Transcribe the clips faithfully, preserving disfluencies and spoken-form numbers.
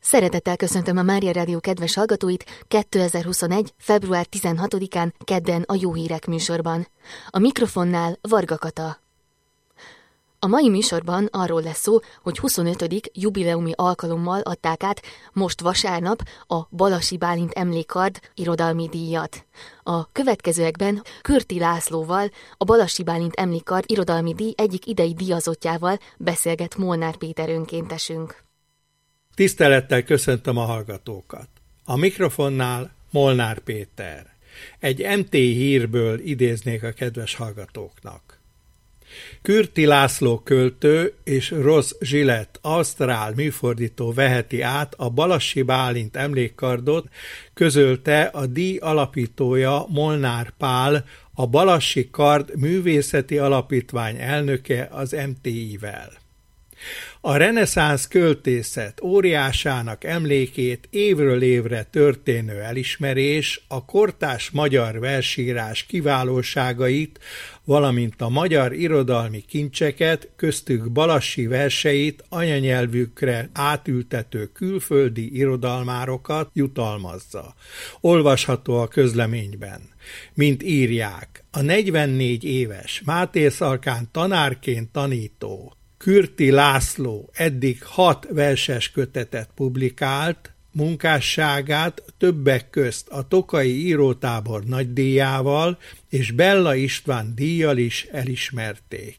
Szeretettel köszöntöm a Mária Rádió kedves hallgatóit kétezer-huszonegy. február tizenhatodikán kedden a Jó Hírek műsorban. A mikrofonnál Varga Kata. A mai műsorban arról lesz szó, hogy huszonötödik jubileumi alkalommal adták át most vasárnap a Balassi Bálint Emlékkard irodalmi díjat. A következőekben Kürti Lászlóval, a Balassi Bálint Emlékkard irodalmi díj egyik idei díjazottjával beszélget Molnár Péter önkéntesünk. Tisztelettel köszöntöm a hallgatókat. A mikrofonnál Molnár Péter. Egy em té hírből idéznék a kedves hallgatóknak. Kürti László költő és Ross Gillett ausztrál műfordító veheti át a Balassi Bálint Emlékkardot, közölte a díj alapítója Molnár Pál, a Balassi Kard Művészeti Alapítvány elnöke az em té i-vel. A reneszánsz költészet óriásának emlékét évről évre történő elismerés a kortárs magyar versírás kiválóságait, valamint a magyar irodalmi kincseket, köztük Balassi verseit anyanyelvükre átültető külföldi irodalmárokat jutalmazza. Olvasható a közleményben. Mint írják, a negyvennégy éves Máté Szalkán tanárként tanító Kürti László eddig hat verses kötetet publikált, munkásságát többek közt a Tokaji Írótábor nagydíjával és Bella István díjjal is elismerték.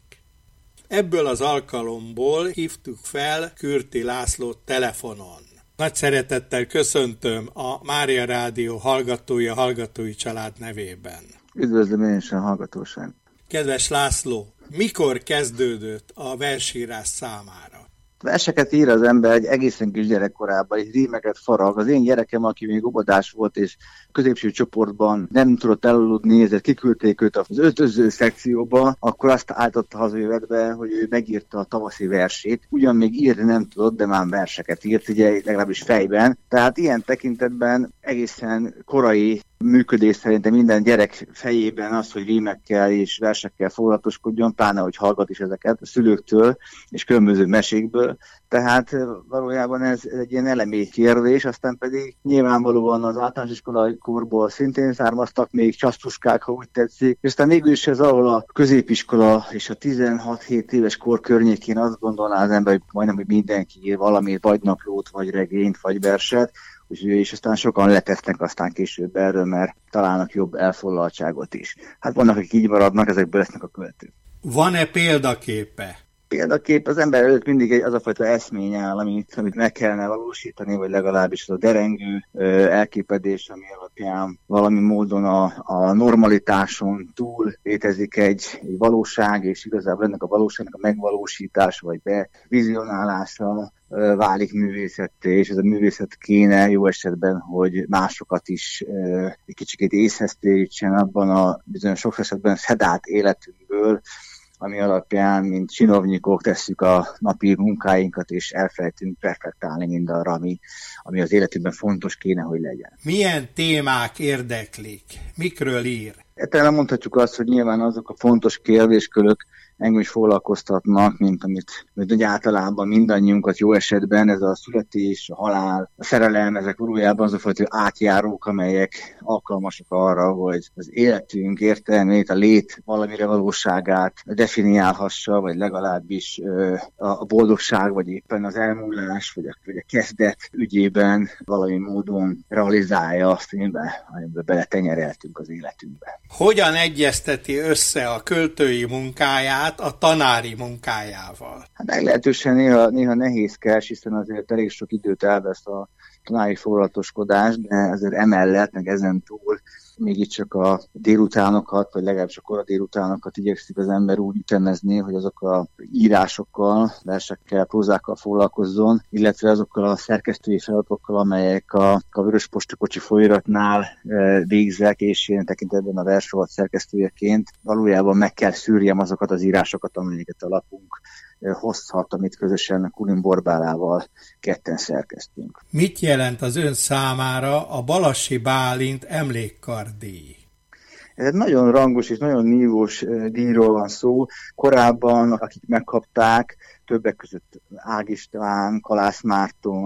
Ebből az alkalomból hívtuk fel Kürti Lászlót telefonon. Nagy szeretettel köszöntöm a Mária Rádió hallgatója, hallgatói család nevében. Üdvözlöm én is a hallgatóság. Kedves László, mikor kezdődött a versírás számára? Verseket ír az ember egy egészen kis gyerekkorában, és rímeket farag. Az én gyerekem, aki még óvodás volt, és középső csoportban nem tudott elaludni, ezért kiküldték őt az ötöző szekcióba, akkor azt állította hazajövetbe, hogy ő megírta a tavaszi versét. Ugyan még írni nem tudott, de már verseket írt, ugye legalábbis fejben. Tehát ilyen tekintetben egészen korai működés szerintem minden gyerek fejében az, hogy rímekkel és versekkel foglalatoskodjon, pláne, hogy hallgat is ezeket a szülőktől és különböző mesékből. Tehát valójában ez egy ilyen elemi kérdés, aztán pedig nyilvánvalóan az általános iskolai korból szintén származtak még csasztuskák, ha úgy tetszik, és aztán mégis ez ahol a középiskola és a tizenhat-hét éves kor környékén azt gondolná az ember, hogy majdnem, hogy mindenki ír valamit, vagy naplót, vagy regényt, vagy verset, és aztán sokan letesznek aztán később erről, mert találnak jobb elfoglaltságot is. Hát vannak, akik így maradnak, ezekből lesznek a költők. Van-e példaképe? Példakép az ember előtt mindig egy az a fajta eszmény áll, amit, amit meg kellene valósítani, vagy legalábbis az a derengő ö, elképedés, ami alapján valami módon a, a normalitáson túl létezik egy, egy valóság, és igazából ennek a valóságnak a megvalósítása, vagy bevizionálása ö, válik művészetté, és ez a művészet kéne jó esetben, hogy másokat is ö, egy kicsit észhez térítsen abban a bizonyos sok esetben szedált életünkből, ami alapján, mint csinovnyikok tesszük a napi munkáinkat, és elfelejtünk reflektálni mindarra, ami, ami az életünkben fontos kéne, hogy legyen. Milyen témák érdeklik? Mikről ír? Egyáltalán mondhatjuk azt, hogy nyilván azok a fontos kérdéskörök engem is foglalkoztatnak, mint amit, amit általában mindannyiunkat jó esetben, ez a születés, a halál, a szerelem, ezek valójában azok fajta átjárók, amelyek alkalmasak arra, hogy az életünk értelmét, a lét valamire valóságát definiálhassa, vagy legalábbis ö, a boldogság, vagy éppen az elmúlás, vagy a, vagy a kezdet ügyében valami módon realizálja azt, amiben, amiben beletenyereltünk az életünkbe. Hogyan egyezteti össze a költői munkáját a tanári munkájával? Hát meglehetősen néha, néha nehézkes, hiszen azért elég sok időt elvesz a tanári foglalatoskodás, de azért emellett, meg ezen túl mégiscsak a délutánokat, vagy legalábbis a kora délutánokat igyekszik az ember úgy ütemezni, hogy azok a írásokkal, versekkel, prózákkal foglalkozzon, illetve azokkal a szerkesztői feladatokkal, amelyek a, a Vörös Postakocsi folyóiratnál e, végzek, és én tekintetben a versrovat szerkesztőjeként valójában meg kell szűrjem azokat az írásokat, amelyeket a lapunk hozhat, amit közösen Kulin Borbálával ketten szerkeztünk. Mit jelent az ön számára a Balassi Bálint Emlékkard-díj? Ez egy nagyon rangos és nagyon nívós díjról van szó. Korábban, akik megkapták, többek között Ág István, Kalász Márton,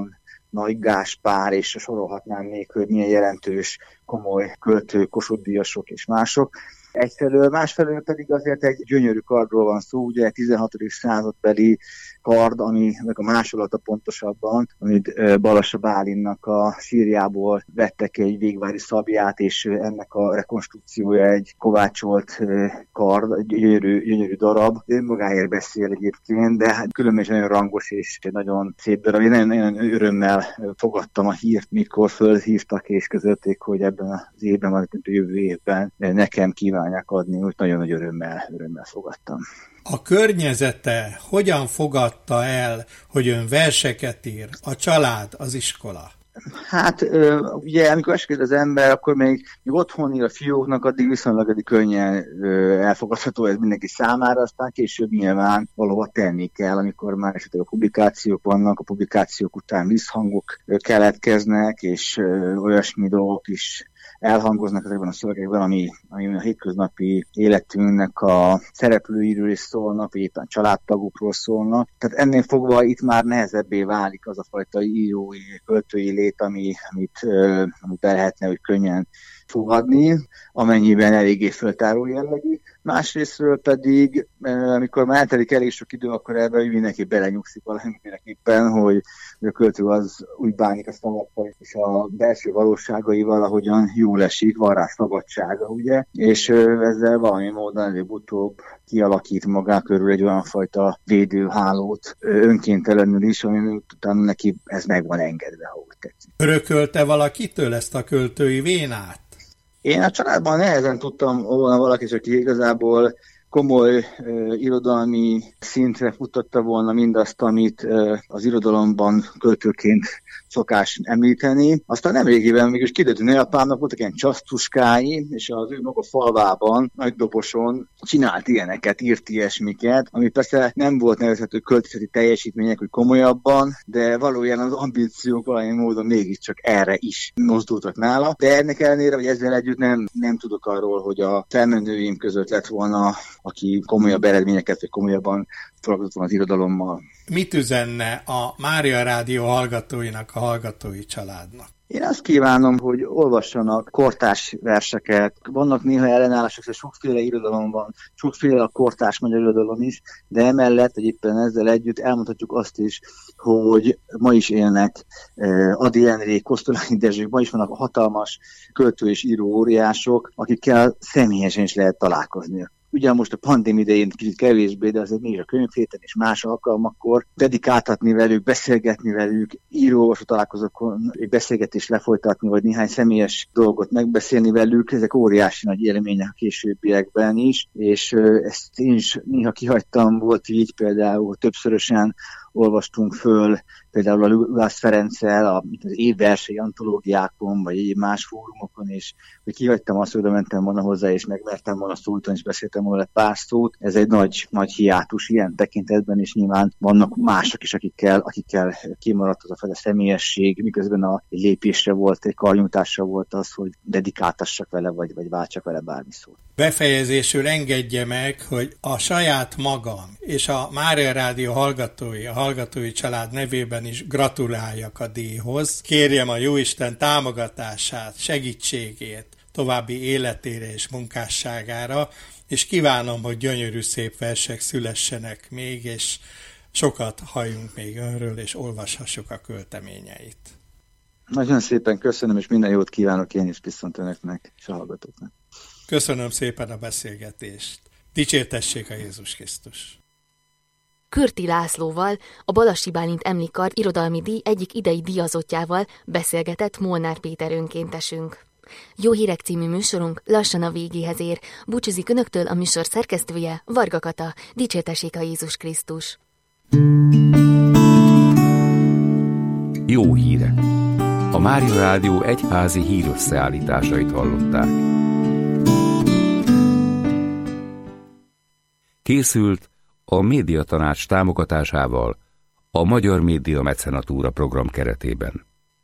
Nagy Gáspár, és sorolhatnám még, hogy milyen jelentős, komoly költő, Kossuth-díjasok és mások. Egyfelől, másfelől pedig azért egy gyönyörű kardról van szó, ugye tizenhatodik századbeli kard, ami meg a másolata pontosabban, amit Balassa Bálinnak a sírjából vettek egy végvári szabját, és ennek a rekonstrukciója egy kovácsolt kard, egy gyönyörű, gyönyörű darab. Önmagáért beszél egyébként, de hát különben is nagyon rangos és nagyon szép darab. Én nagyon, nagyon örömmel fogadtam a hírt, mikor fölhívtak és közölték, hogy ebben az évben, vagy a jövő évben nekem kívánják adni, úgy nagyon nagy örömmel, örömmel fogadtam. A környezete hogyan fogadta el, hogy ön verseket ír, a család, az iskola? Hát ugye, amikor eskedik az ember, akkor még, még otthon ír a fióknak, addig viszonylag addig könnyen elfogadható ez mindenki számára, aztán később nyilván valahova tenni kell, amikor már esetleg a publikációk vannak, a publikációk után visszhangok keletkeznek, és olyasmi dolgok is elhangoznak ezekben a szövegekben, ami, ami a hétköznapi életünknek a szereplőiről is szólnak, vagy éppen családtagokról szólnak. Tehát ennél fogva itt már nehezebbé válik az a fajta írói, költői lét, ami, amit, amit el lehetne, hogy könnyen fogadni, amennyiben eléggé föltáró jellegű. Másrésztről pedig, amikor már eltelik elég sok idő, akkor ebben mindenki belenyugszik valamiképpen, hogy a költő az úgy bánik a szavakkal, és a belső valóságaival, ahogyan jól esik, van rá szabadsága, ugye? És ezzel valami módon előbb-utóbb kialakít magá körül egy olyan fajta védőhálót önkéntelenül is, ami utána neki ez meg van engedve, ha úgy tetszik. Örökölte valakitől ezt a költői vénát? Én a családban nehezen tudtam volna valaki, aki igazából komoly uh, irodalmi szintre futtatta volna mindazt, amit uh, az irodalomban költőként szokás említeni. Aztán nemrégiben mégis kiderült, hogy apámnak voltak ilyen csasztuskái, és az ő maga falvában, nagy doboson csinált ilyeneket, írt ilyesmiket, ami persze nem volt nevezhető költészeti teljesítmények, hogy komolyabban, de valójában az ambíciók valami módon mégiscsak erre is mozdultak nála. De ennek ellenére, hogy ezzel együtt nem, nem tudok arról, hogy a felmenőim között lett volna, aki komolyabb eredményeket, vagy komolyabban foglalkozott volna az irodalommal. Mit üzenne a Mária Rádió hallgatóinak, a hallgatói családnak? Én azt kívánom, hogy olvassanak kortárs verseket. Vannak néha ellenállások, és sokféle irodalom van, sokféle a kortárs magyar irodalom is, de emellett, hogy éppen ezzel együtt elmondhatjuk azt is, hogy ma is élnek Ady Enrék, Kosztolányi Dezsők, ma is vannak hatalmas költő és író óriások, akikkel személyesen is lehet találkozni. Ugyan most a pandémia idején kicsit kevésbé, de azért mégis a könyvhéten és más alkalmakkor dedikáltatni velük, beszélgetni velük, író-olvasó találkozókon egy beszélgetést lefolytatni, vagy néhány személyes dolgot megbeszélni velük, ezek óriási nagy élmények a későbbiekben is, és ezt én is néha kihagytam, volt így például többszörösen olvastunk föl, például a Lugász Ferenccel az évversei antológiákon, vagy más fórumokon, és hogy kihagytam azt, hogy mentem volna hozzá, és megmertem volna szólítani, és beszéltem volna pár szót. Ez egy nagy, nagy hiátus ilyen tekintetben, és nyilván vannak mások is, akikkel, akikkel kimaradt az a fele személyesség, miközben a egy lépésre volt, egy karnyújtásra volt az, hogy dedikáltassak vele, vagy, vagy váltsak vele bármi szót. Befejezésül engedje meg, hogy a saját magam és a Mária Rádió hallgatói, a hallgatói család nevében is gratuláljak a díjhoz. Kérjem a Jóisten támogatását, segítségét további életére és munkásságára, és kívánom, hogy gyönyörű szép versek szülessenek még, és sokat halljunk még önről, és olvashassuk a költeményeit. Nagyon szépen köszönöm, és minden jót kívánok én is viszont önöknek és a hallgatóknak. Köszönöm szépen a beszélgetést. Dicsértessék a Jézus Krisztus! Kürti Lászlóval, a Balassi Bálint Emlékkard irodalmi díj egyik idei díjazottjával beszélgetett Molnár Péter önkéntesünk. Jó hírek című műsorunk lassan a végéhez ér. Búcsúzik önöktől a műsor szerkesztője, Varga Kata. Dicsértessék a Jézus Krisztus! Jó hírek! A Mária Rádió egyházi hírösszeállításait hallották. Készült a Médiatanács támogatásával a Magyar Média Mecenatúra program keretében.